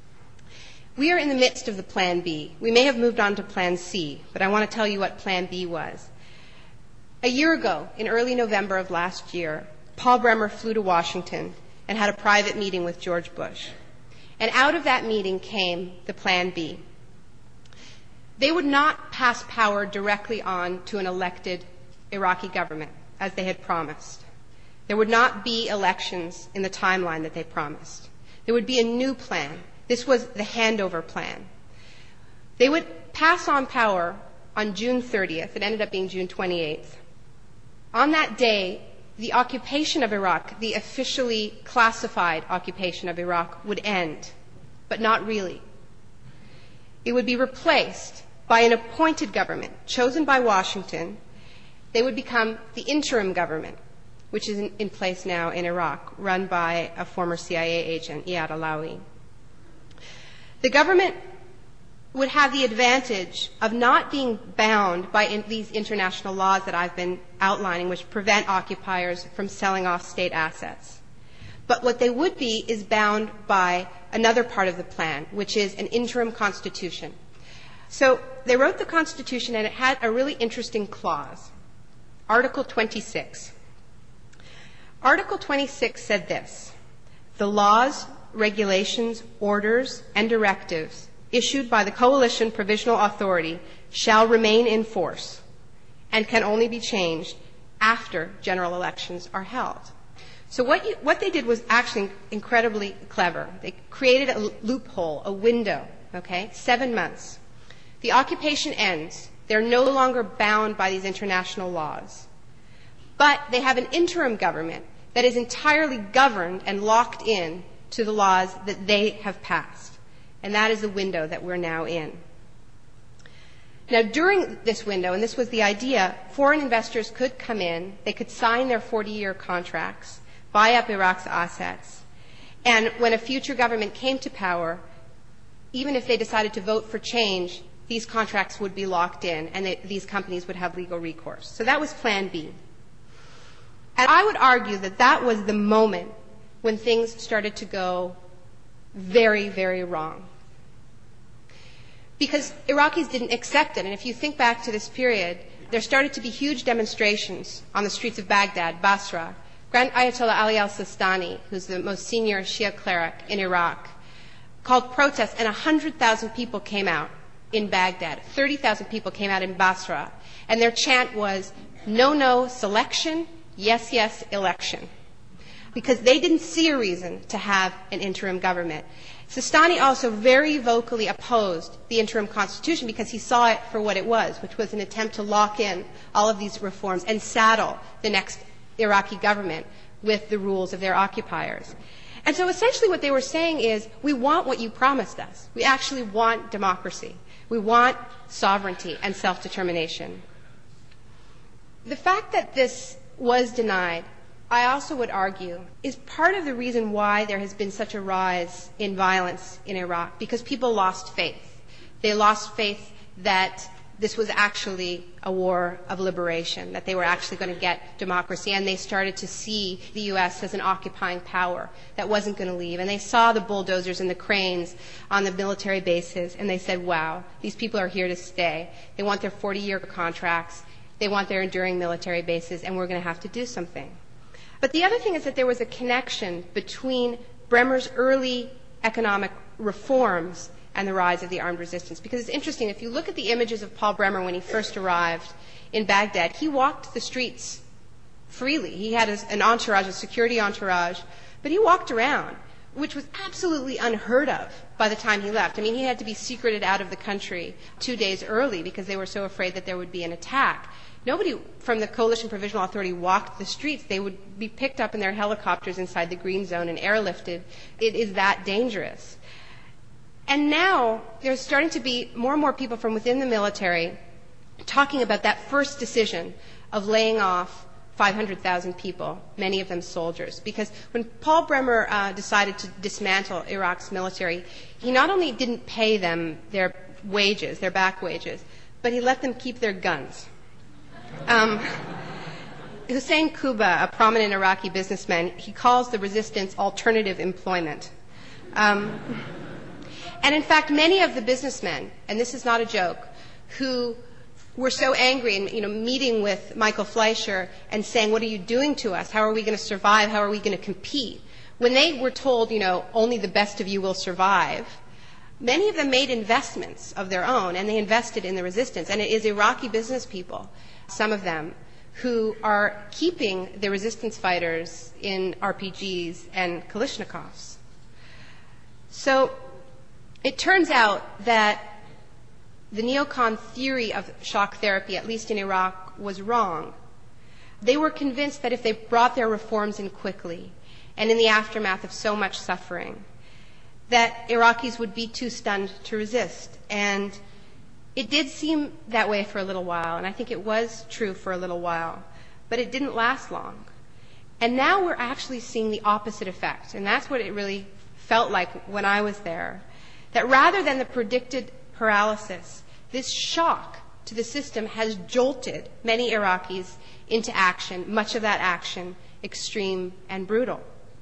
We are in the midst of the Plan B. We may have moved on to Plan C, but I want to tell you what Plan B was. A year ago, in early November of last year, Paul Bremer flew to Washington and had a private meeting with George Bush. And out of that meeting came the Plan B. They would not pass power directly on to an elected Iraqi government, as they had promised. There would not be elections in the timeline that they promised. There would be a new plan. This was the handover plan. They would pass on power on June 30th. It ended up being June 28th. On that day, the occupation of Iraq, the officially classified occupation of Iraq, would end, but not really. It would be replaced by an appointed government chosen by Washington. They would become the interim government, which is in place now in Iraq, run by a former CIA agent, Iyad Alawi. The government would have the advantage of not being bound by these international laws that I've been outlining, which prevent occupiers from selling off state assets. But what they would be is bound by another part of the plan, which is an interim constitution. So they wrote the Constitution, and it had a really interesting clause, Article 26. Article 26 said this: the laws, regulations, orders, and directives issued by the Coalition Provisional Authority shall remain in force and can only be changed after general elections are held. So what they did was actually incredibly clever. They created a loophole, a window, 7 months. The occupation ends. They're no longer bound by these international laws. But they have an interim government that is entirely governed and locked in to the laws that they have passed. And that is the window that we're now in. Now, during this window, and this was the idea, foreign investors could come in, they could sign their 40-year contracts, buy up Iraq's assets, and when a future government came to power, even if they decided to vote for change, these contracts would be locked in, and these companies would have legal recourse. So that was Plan B. And I would argue that that was the moment when things started to go very, very wrong. Because Iraqis didn't accept it. And if you think back to this period, there started to be huge demonstrations on the streets of Baghdad, Basra. Grand Ayatollah Ali al-Sistani, who's the most senior Shia cleric in Iraq, called protests, and 100,000 people came out in Baghdad. 30,000 people came out in Basra. And their chant was, no, no, selection, yes, yes, election. Because they didn't see a reason to have an interim government. Sistani also very vocally opposed the interim constitution because he saw it for what it was, which was an attempt to lock in all of these reforms and saddle the next Iraqi government with the rules of their occupiers. And so essentially what they were saying is, we want what you promised us. We actually want democracy. We want sovereignty and self-determination. The fact that this was denied, I also would argue, is part of the reason why there has been such a rise in violence in Iraq, because people lost faith. They lost faith that this was actually a war of liberation, that they were actually going to get democracy, and they started to see the U.S. as an occupying power that wasn't going to leave. And they saw the bulldozers and the cranes on the military bases, and they said, wow, these people are here to stay. They want their 40-year contracts. They want their enduring military bases, and we're going to have to do something. But the other thing is that there was a connection between Bremer's early economic reforms and the rise of the armed resistance. Because it's interesting, if you look at the images of Paul Bremer when he first arrived in Baghdad, he walked the streets freely. He had an entourage, a security entourage, but he walked around, which was absolutely unheard of by the time he left. I mean, he had to be secreted out of the country 2 days early because they were so afraid that there would be an attack. Nobody from the Coalition Provisional Authority walked the streets. They would be picked up in their helicopters inside the green zone and airlifted. It is that dangerous. And now there's starting to be more and more people from within the military talking about that first decision of laying off 500,000 people, many of them soldiers. Because when Paul Bremer decided to dismantle Iraq's military, he not only didn't pay them their wages, their back wages, but he let them keep their guns. Hussein Kuba, a prominent Iraqi businessman, he calls the resistance alternative employment. And in fact, many of the businessmen, and this is not a joke, who were so angry and, meeting with Michael Fleischer and saying, what are you doing to us? How are we going to survive? How are we going to compete? When they were told, only the best of you will survive, many of them made investments of their own, and they invested in the resistance. And it is Iraqi business people, some of them, who are keeping the resistance fighters in RPGs and Kalashnikovs. So it turns out that the neocon theory of shock therapy, at least in Iraq, was wrong. They were convinced that if they brought their reforms in quickly and in the aftermath of so much suffering, that Iraqis would be too stunned to resist. And it did seem that way for a little while, and I think it was true for a little while, but it didn't last long. And now we're actually seeing the opposite effect, and that's what it really felt like when I was there. That rather than the predicted paralysis, this shock to the system has jolted many Iraqis into action, much of that action extreme and brutal.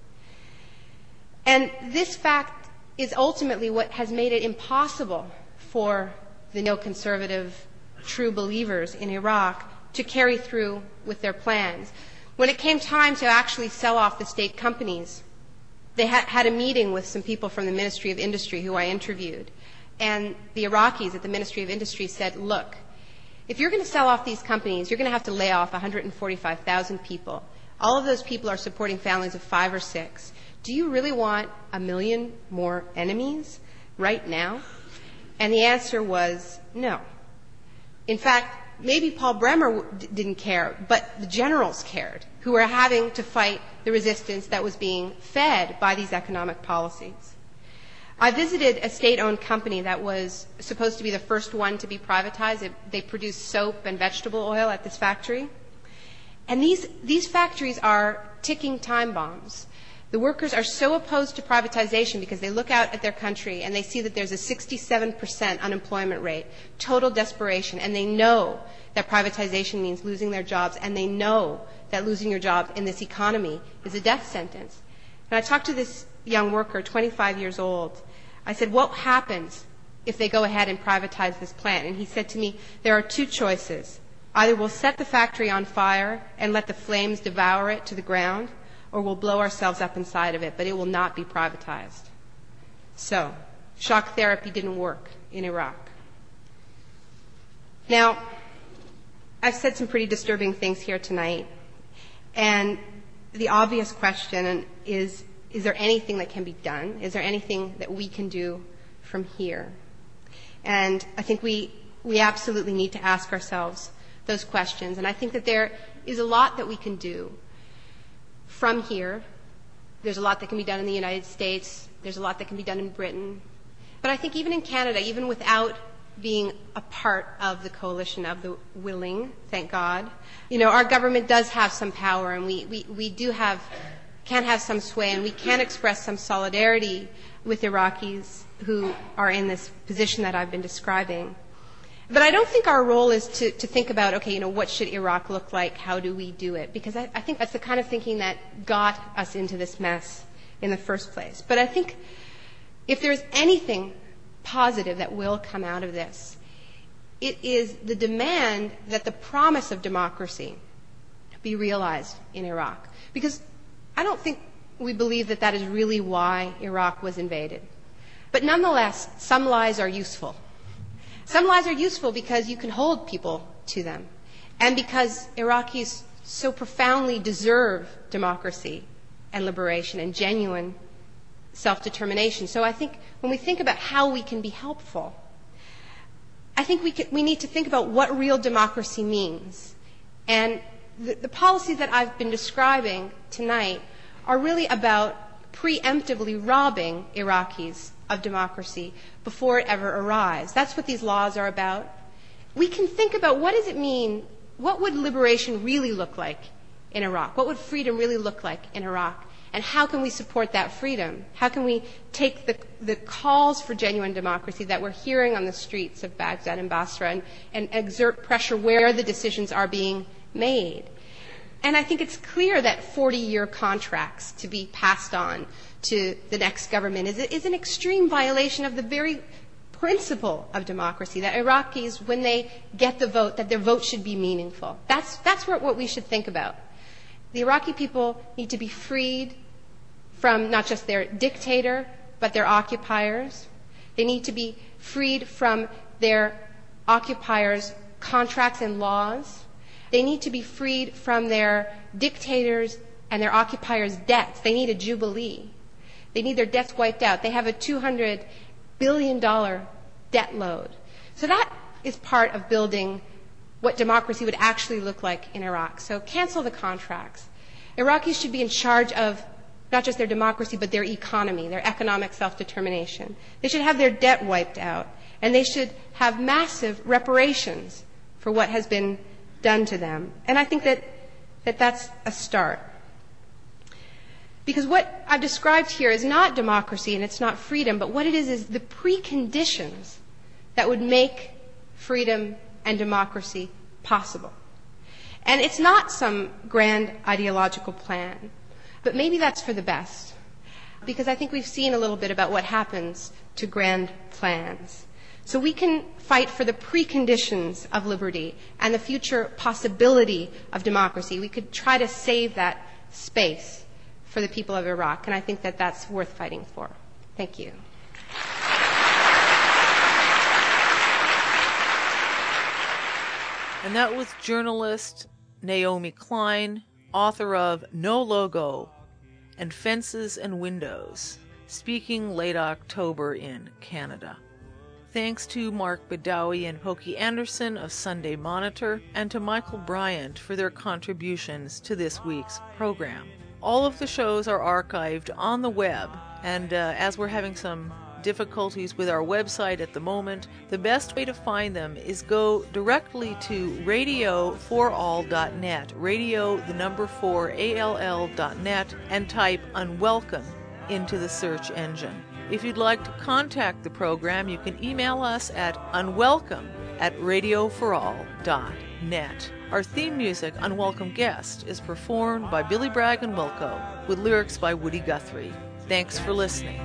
And this fact is ultimately what has made it impossible for the neoconservative true believers in Iraq to carry through with their plans. When it came time to actually sell off the state companies, they had a meeting with some people from the Ministry of Industry who I interviewed. And the Iraqis at the Ministry of Industry said, look, if you're going to sell off these companies, you're going to have to lay off 145,000 people. All of those people are supporting families of 5 or 6. Do you really want 1 million more enemies right now? And the answer was no. In fact, maybe Paul Bremer didn't care, but the generals cared, who were having to fight the resistance that was being fed by these economic policies. I visited a state-owned company that was supposed to be the first one to be privatized. They produce soap and vegetable oil at this factory. And these factories are ticking time bombs. The workers are so opposed to privatization because they look out at their country and they see that there's a 67% unemployment rate, total desperation, and they know that privatization means losing their jobs, and they know that losing your job in this economy is a death sentence. And I talked to this young worker, 25 years old. I said, what happens if they go ahead and privatize this plant? And he said to me, there are 2 choices. Either we'll set the factory on fire and let the flames devour it to the ground, or we'll blow ourselves up inside of it, but it will not be privatized. So, shock therapy didn't work in Iraq. Now, I've said some pretty disturbing things here tonight, and the obvious question is there anything that can be done? Is there anything that we can do from here? And I think we absolutely need to ask ourselves those questions, and I think that there is a lot that we can do from here. There's a lot that can be done in the United States. There's a lot that can be done in Britain. But I think even in Canada, even without being a part of the coalition of the willing, thank God. You know, our government does have some power, and we can have some sway, and we can express some solidarity with Iraqis who are in this position that I've been describing. But I don't think our role is to think about, okay, you know, what should Iraq look like? How do we do it? Because I think that's the kind of thinking that got us into this mess in the first place. But I think if there's anything positive that will come out of this, it is the demand that the promise of democracy be realized in Iraq. Because I don't think we believe that that is really why Iraq was invaded. But nonetheless, some lies are useful. Some lies are useful because you can hold people to them, and because Iraqis so profoundly deserve democracy and liberation and genuine self-determination. So I think when we think about how we can be helpful, I think we need to think about what real democracy means. And the policies that I've been describing tonight are really about preemptively robbing Iraqis of democracy before it ever arrives. That's what these laws are about. We can think about what does it mean, what would liberation really look like in Iraq? What would freedom really look like in Iraq? And how can we support that freedom? How can we take the calls for genuine democracy that we're hearing on the streets of Baghdad and Basra and exert pressure where the decisions are being made? And I think it's clear that 40-year contracts to be passed on to the next government is an extreme violation of the very principle of democracy, that Iraqis, when they get the vote, that their vote should be meaningful. That's what we should think about. The Iraqi people need to be freed from not just their dictator, but their occupiers. They need to be freed from their occupiers' contracts and laws. They need to be freed from their dictators and their occupiers' debts. They need a jubilee. They need their debts wiped out. They have a $200 billion debt load. So that is part of building what democracy would actually look like in Iraq. So cancel the contracts. Iraqis should be in charge of not just their democracy, but their economy, their economic self-determination. They should have their debt wiped out, and they should have massive reparations for what has been done to them. And I think that's a start. Because what I've described here is not democracy and it's not freedom, but what it is the preconditions that would make freedom and democracy possible. And it's not some grand ideological plan, but maybe that's for the best. Because I think we've seen a little bit about what happens to grand plans. So we can fight for the preconditions of liberty and the future possibility of democracy. We could try to save that space for the people of Iraq, and I think that that's worth fighting for. Thank you. And that was journalist Naomi Klein, author of No Logo and Fences and Windows, speaking late October in Canada. Thanks to Mark Badawi and Pokey Anderson of Sunday Monitor, and to Michael Bryant for their contributions to this week's program. All of the shows are archived on the web, and as we're having some difficulties with our website at the moment, the best way to find them is go directly to radio4all.net, radio 4all.net, and type Unwelcome into the search engine. If you'd like to contact the program, you can email us at unwelcome@radioforall.net. Our theme music, Unwelcome Guest, is performed by Billy Bragg and Wilco, with lyrics by Woody Guthrie. Thanks for listening.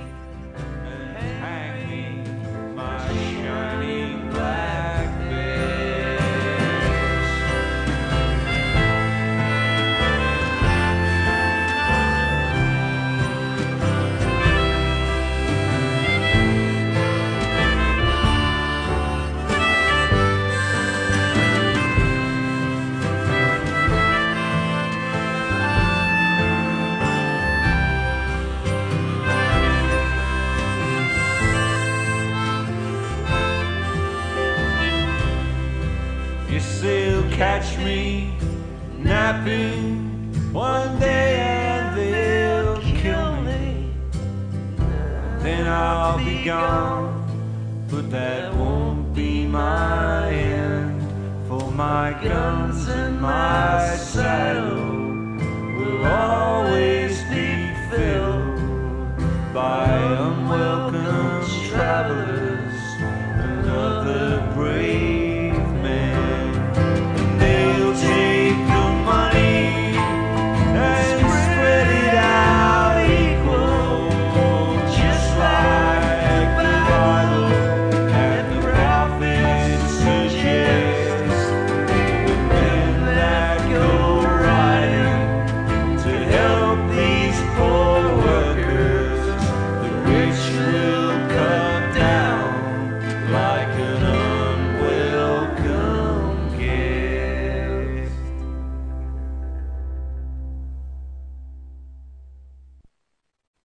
Catch me napping one day and they'll kill me. Then I'll be gone, but that won't be my end, for my guns and my saddle will